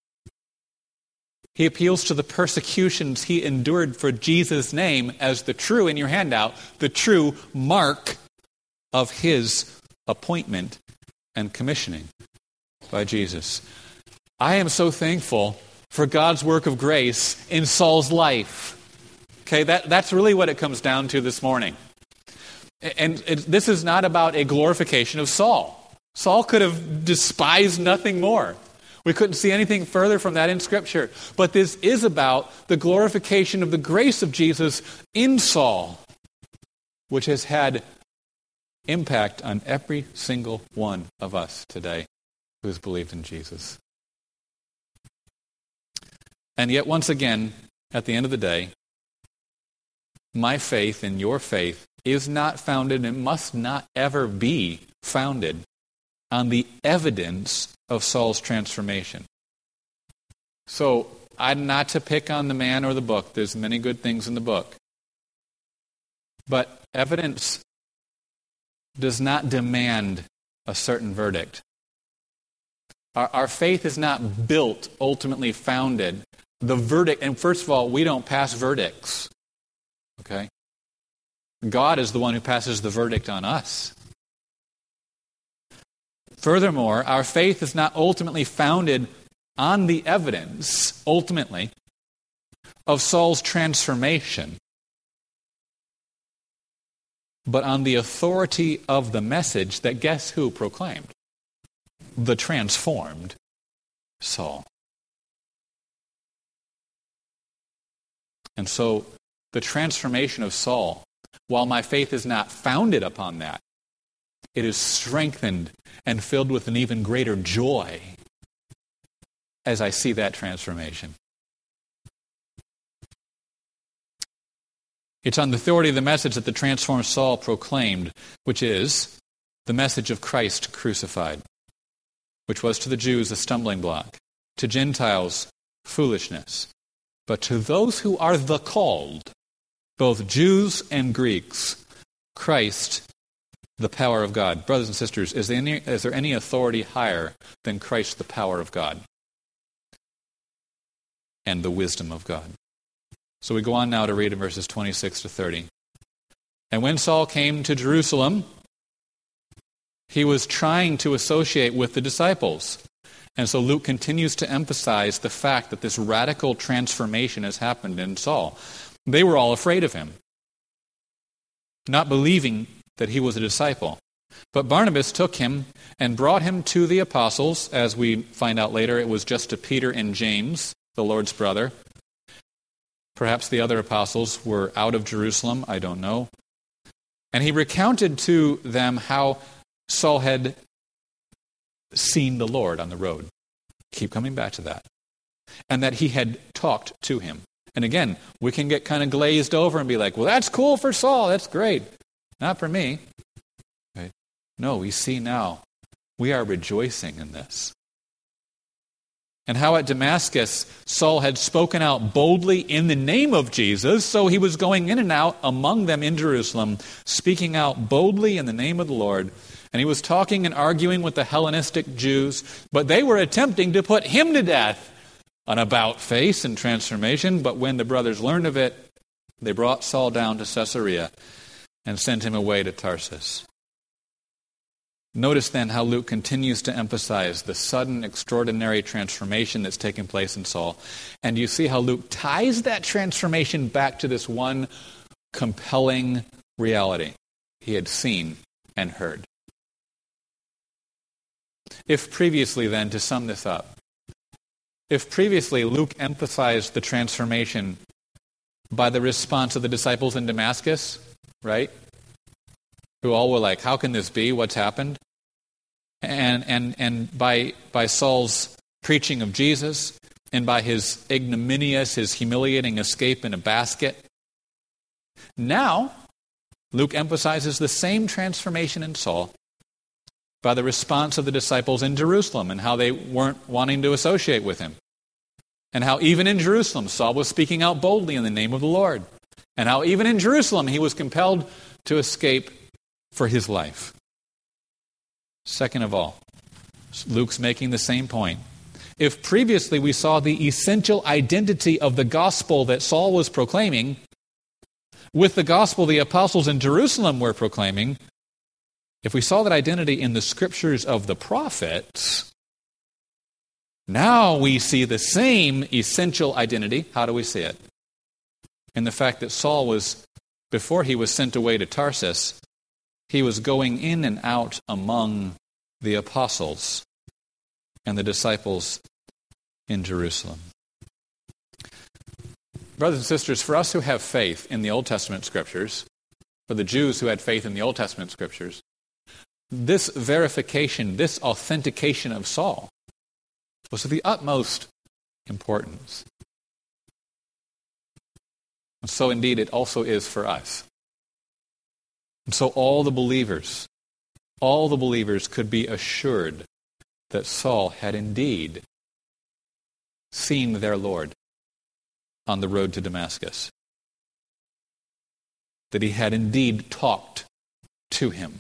He appeals to the persecutions he endured for Jesus' name as the true, in your handout, the true mark of his appointment and commissioning by Jesus. I am so thankful for God's work of grace in Saul's life. Okay, that's really what it comes down to this morning. And this is not about a glorification of Saul. Saul could have despised nothing more. We couldn't see anything further from that in Scripture. But this is about the glorification of the grace of Jesus in Saul, which has had impact on every single one of us today who has believed in Jesus. And yet, once again, at the end of the day, my faith and your faith is not founded and must not ever be founded on the evidence of Saul's transformation. So, I'm not to pick on the man or the book. There's many good things in the book. But evidence does not demand a certain verdict. Our faith is not built, ultimately founded. The verdict, and first of all, we don't pass verdicts. Okay? God is the one who passes the verdict on us. Furthermore, our faith is not ultimately founded on the evidence, ultimately, of Saul's transformation, but on the authority of the message that guess who proclaimed? The transformed Saul. And so, the transformation of Saul, while my faith is not founded upon that, it is strengthened and filled with an even greater joy as I see that transformation. It's on the authority of the message that the transformed Saul proclaimed, which is the message of Christ crucified, which was to the Jews a stumbling block, to Gentiles foolishness, but to those who are the called, both Jews and Greeks, Christ, the power of God. Brothers and sisters, is there any authority higher than Christ, the power of God and the wisdom of God? So we go on now to read in verses 26 to 30. And when Saul came to Jerusalem, he was trying to associate with the disciples. And so Luke continues to emphasize the fact that this radical transformation has happened in Saul. They were all afraid of him, not believing that he was a disciple. But Barnabas took him and brought him to the apostles. As we find out later, it was just to Peter and James, the Lord's brother. Perhaps the other apostles were out of Jerusalem, I don't know. And he recounted to them how Saul had seen the Lord on the road. Keep coming back to that. And that he had talked to him. And again, we can get kind of glazed over and be like, well, that's cool for Saul, that's great. Not for me. Right? No, we see now, we are rejoicing in this. And how at Damascus, Saul had spoken out boldly in the name of Jesus, so he was going in and out among them in Jerusalem, speaking out boldly in the name of the Lord. And he was talking and arguing with the Hellenistic Jews, but they were attempting to put him to death. An about-face and transformation, but when the brothers learned of it, they brought Saul down to Caesarea and sent him away to Tarsus. Notice then how Luke continues to emphasize the sudden, extraordinary transformation that's taken place in Saul. And you see how Luke ties that transformation back to this one compelling reality he had seen and heard. If previously then, to sum this up, if previously Luke emphasized the transformation by the response of the disciples in Damascus, right? Who all were like, how can this be? What's happened? And by Saul's preaching of Jesus, and by his ignominious, his humiliating escape in a basket. Now, Luke emphasizes the same transformation in Saul by the response of the disciples in Jerusalem and how they weren't wanting to associate with him. And how even in Jerusalem, Saul was speaking out boldly in the name of the Lord. And how even in Jerusalem, he was compelled to escape for his life. Second of all, Luke's making the same point. If previously we saw the essential identity of the gospel that Saul was proclaiming, with the gospel the apostles in Jerusalem were proclaiming, if we saw that identity in the scriptures of the prophets, now we see the same essential identity. How do we see it? In the fact that Saul was, before he was sent away to Tarsus, he was going in and out among the apostles and the disciples in Jerusalem. Brothers and sisters, for us who have faith in the Old Testament scriptures, for the Jews who had faith in the Old Testament scriptures, this verification, this authentication of Saul was of the utmost importance. And so indeed it also is for us. And so all the believers could be assured that Saul had indeed seen their Lord on the road to Damascus. That he had indeed talked to him.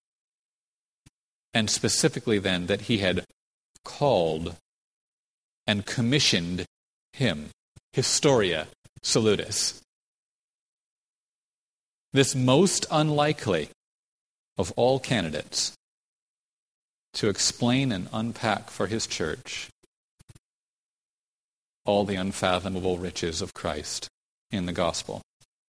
And specifically then, that he had called and commissioned him. Historia Salutis. This most unlikely of all candidates to explain and unpack for his church all the unfathomable riches of Christ in the gospel.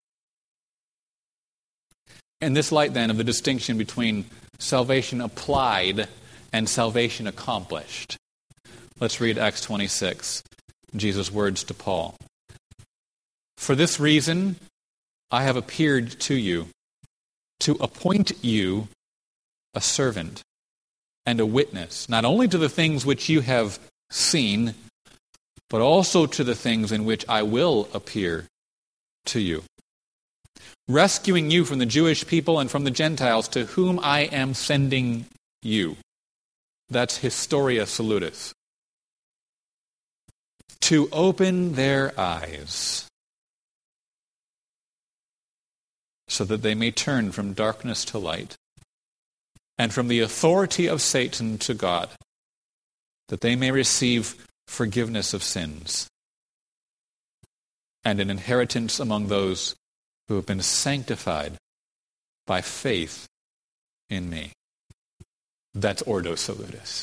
In this light, then, of the distinction between salvation applied and salvation accomplished, let's read Acts 26, Jesus' words to Paul. For this reason, I have appeared to you to appoint you a servant and a witness, not only to the things which you have seen, but also to the things in which I will appear to you, rescuing you from the Jewish people and from the Gentiles to whom I am sending you. That's Historia Salutis. To open their eyes, so that they may turn from darkness to light, and from the authority of Satan to God, that they may receive forgiveness of sins, and an inheritance among those who have been sanctified by faith in me. That's Ordo Salutis.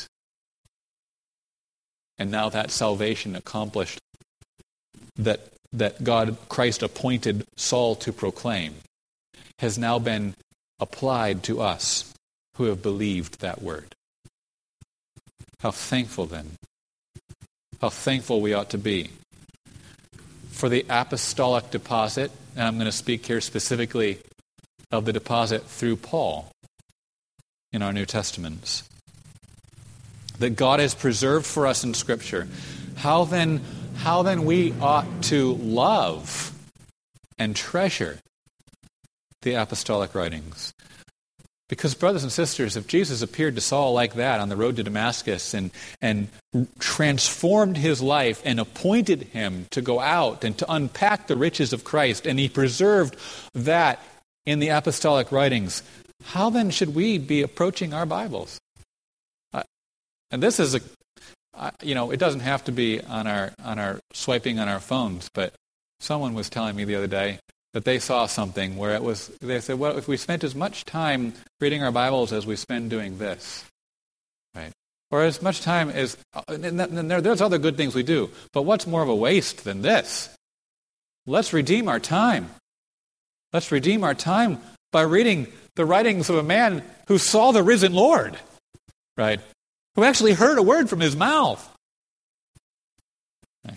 And now that salvation accomplished, that Christ appointed Saul to proclaim, has now been applied to us who have believed that word. How thankful then, how thankful we ought to be for the apostolic deposit, and I'm going to speak here specifically of the deposit through Paul in our New Testaments, that God has preserved for us in Scripture. How then we ought to love and treasure the apostolic writings. Because, brothers and sisters, if Jesus appeared to Saul like that on the road to Damascus and transformed his life and appointed him to go out and to unpack the riches of Christ, and he preserved that in the apostolic writings, how then should we be approaching our Bibles? And this is it doesn't have to be on our swiping on our phones, but someone was telling me the other day that they saw something where they said, well, if we spent as much time reading our Bibles as we spend doing this, right? Or as much time as, and there's other good things we do, but what's more of a waste than this? Let's redeem our time. Let's redeem our time by reading the writings of a man who saw the risen Lord, right? Who actually heard a word from his mouth. Right.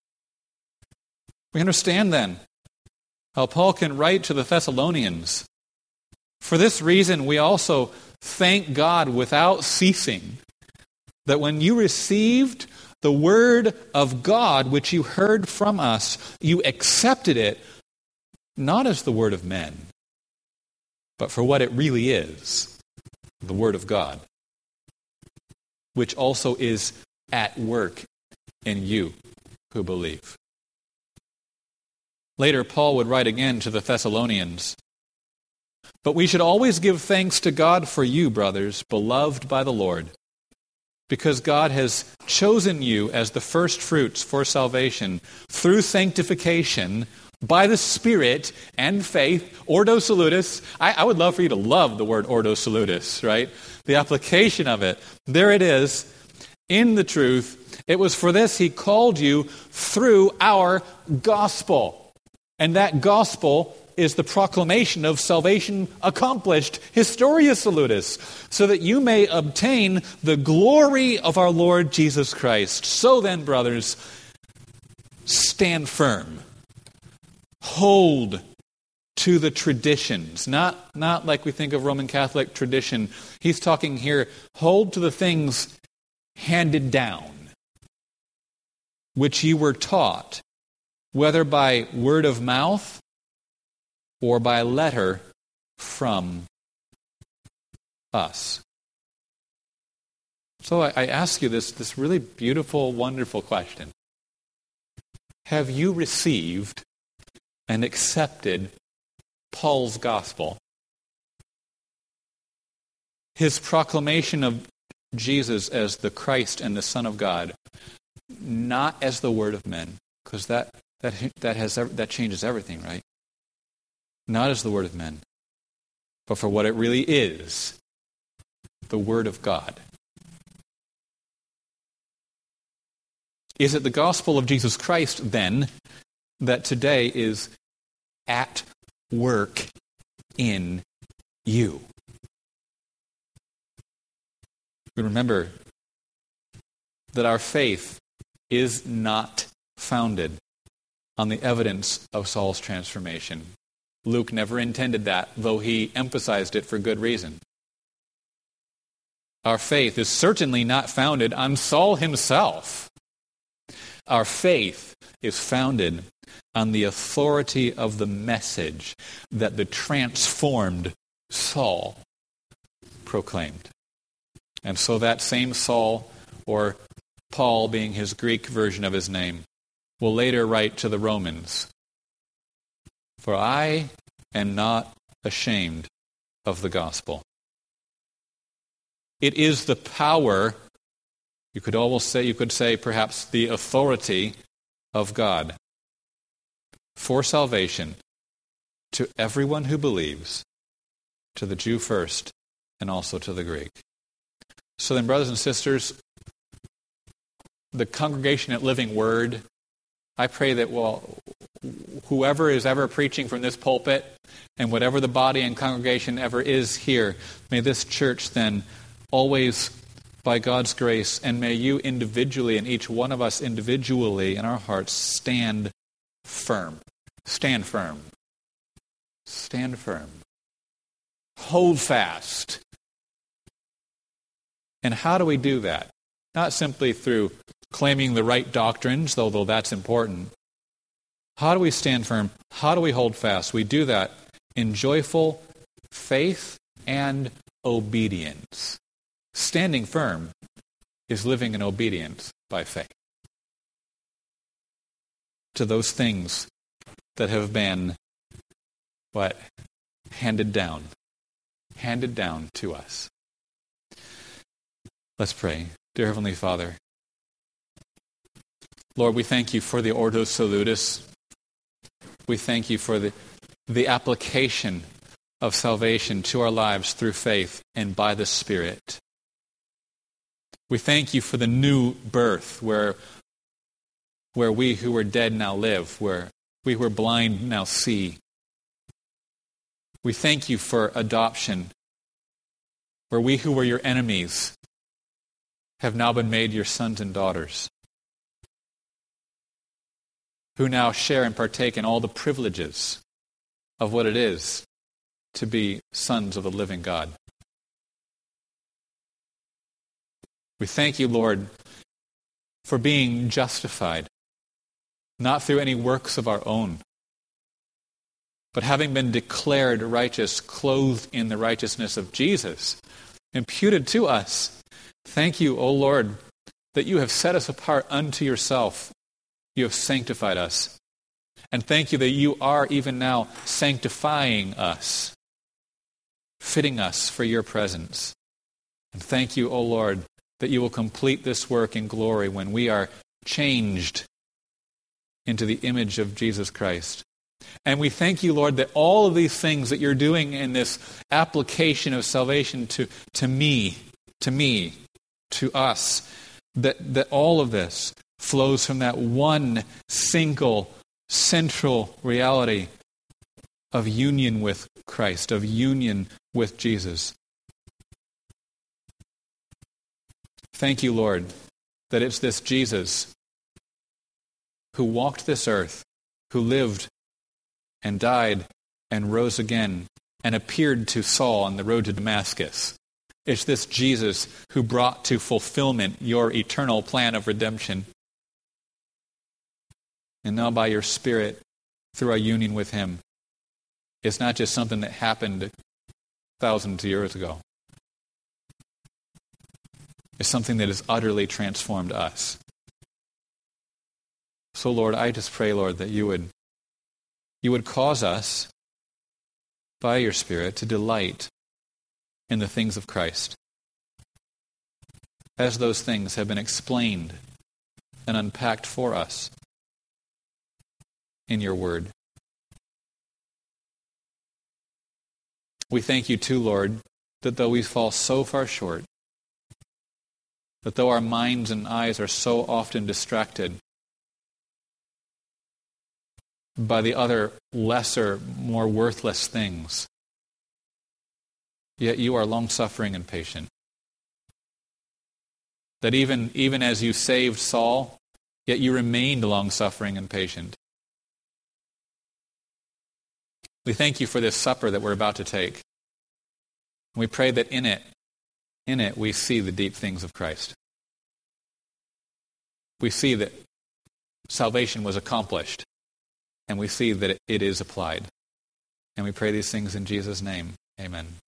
We understand then how Paul can write to the Thessalonians. For this reason, we also thank God without ceasing that when you received the word of God which you heard from us, you accepted it not as the word of men, but for what it really is, the word of God, which also is at work in you who believe. Later, Paul would write again to the Thessalonians, but we should always give thanks to God for you, brothers, beloved by the Lord, because God has chosen you as the first fruits for salvation through sanctification by the Spirit and faith, ordo salutis. I would love for you to love the word ordo salutis, right? The application of it. There it is, in the truth. It was for this he called you through our gospel. And that gospel is the proclamation of salvation accomplished, historia salutis, so that you may obtain the glory of our Lord Jesus Christ. So then, brothers, stand firm. Hold to the traditions. Not like we think of Roman Catholic tradition. He's talking here, hold to the things handed down, which you were taught, whether by word of mouth or by letter from us. So I ask you this really beautiful, wonderful question. Have you received and accepted Paul's gospel? His proclamation of Jesus as the Christ and the Son of God, not as the word of men, because that changes everything, right? Not as the word of men, but for what it really is, the word of God. Is it the gospel of Jesus Christ, then, that today is at work in you? We remember that our faith is not founded on the evidence of Saul's transformation. Luke never intended that, though he emphasized it for good reason. Our faith is certainly not founded on Saul himself. Our faith is founded on the authority of the message that the transformed Saul proclaimed. And so that same Saul, or Paul being his Greek version of his name, will later write to the Romans, "For I am not ashamed of the gospel." It is the power, you could say perhaps the authority of God for salvation to everyone who believes, to the Jew first and also to the Greek. So then, brothers and sisters, the congregation at Living Word, I pray that whoever is ever preaching from this pulpit and whatever the body and congregation ever is here, may this church then always, by God's grace, and may you individually and each one of us individually in our hearts stand firm. Stand firm. Stand firm. Hold fast. And how do we do that? Not simply through claiming the right doctrines, although that's important. How do we stand firm? How do we hold fast? We do that in joyful faith and obedience. Standing firm is living in obedience by faith to those things that have been, handed down to us. Let's pray. Dear Heavenly Father, Lord, we thank you for the Ordo Salutis. We thank you for the application of salvation to our lives through faith and by the Spirit. We thank you for the new birth where we who were dead now live, where we who were blind now see. We thank you for adoption, where we who were your enemies have now been made your sons and daughters, who now share and partake in all the privileges of what it is to be sons of the living God. We thank you, Lord, for being justified, not through any works of our own, but having been declared righteous, clothed in the righteousness of Jesus, imputed to us. Thank you, O Lord, that you have set us apart unto yourself. You have sanctified us. And thank you that you are even now sanctifying us, fitting us for your presence. And thank you, O Lord, that you will complete this work in glory when we are changed into the image of Jesus Christ. And we thank you, Lord, that all of these things that you're doing in this application of salvation to me, to us, that all of this flows from that one single central reality of union with Christ, of union with Jesus. Thank you, Lord, that it's this Jesus who walked this earth, who lived and died and rose again and appeared to Saul on the road to Damascus. It's this Jesus who brought to fulfillment your eternal plan of redemption. And now by your Spirit, through our union with him, it's not just something that happened thousands of years ago. It's something that has utterly transformed us. So, Lord, I just pray, Lord, that you would cause us, by your Spirit, to delight in the things of Christ, as those things have been explained and unpacked for us in your word. We thank you too, Lord, that though we fall so far short, that though our minds and eyes are so often distracted by the other lesser, more worthless things, yet you are long-suffering and patient. That even as you saved Saul, yet you remained long-suffering and patient. We thank you for this supper that we're about to take. We pray that in it we see the deep things of Christ. We see that salvation was accomplished, and we see that it is applied. And we pray these things in Jesus' name. Amen.